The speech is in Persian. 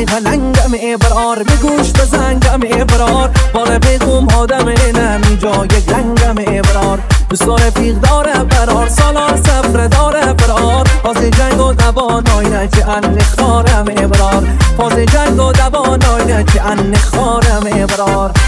پلنگم ابرار به گوش بزنگم ابرار باره بگم آدم اینم اینجا یک رنگم ابرار دوستان رفیق داره برار سالار سفر داره برار فاز جنگ و دوانای نچه ان خارم ابرار فاز جنگ و دوانای نچه ان خارم ابرار